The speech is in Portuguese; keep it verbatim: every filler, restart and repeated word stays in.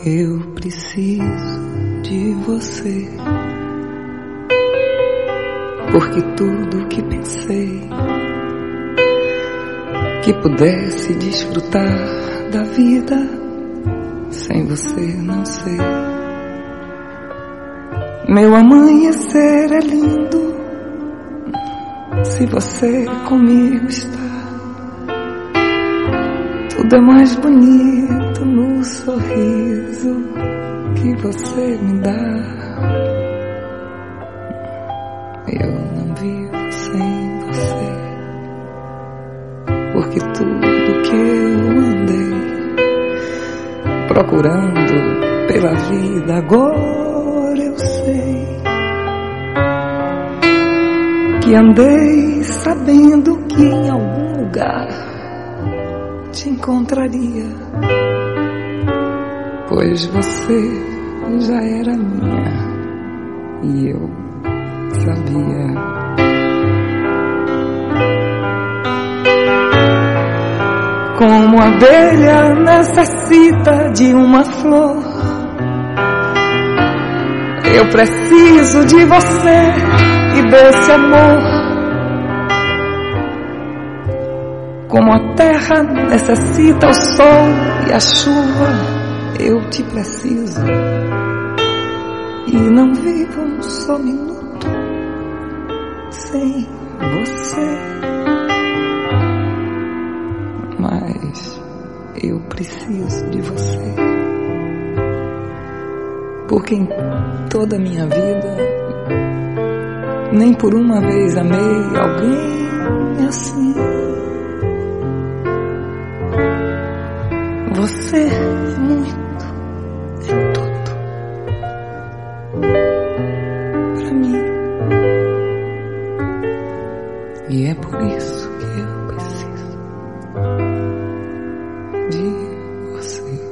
Eu preciso de você, porque tudo que pensei que pudesse desfrutar da vida, sem você não sei. Meu amanhecer é lindo se você comigo está. Tudo é mais bonito no sorriso que você me dá. Eu não vivo sem você, porque tudo que eu andei procurando pela vida, agora eu sei que andei sabendo que em algum lugar te encontraria, pois você já era minha e eu sabia. Como a abelha necessita de uma flor, eu preciso de você e desse amor. Como a terra necessita o sol e a chuva, eu te preciso. E não vivo um só minuto sem você. Mas eu preciso de você, porque em toda a minha vida nem por uma vez amei alguém assim. Você é muito, é tudo pra mim, e é por isso que eu preciso de você.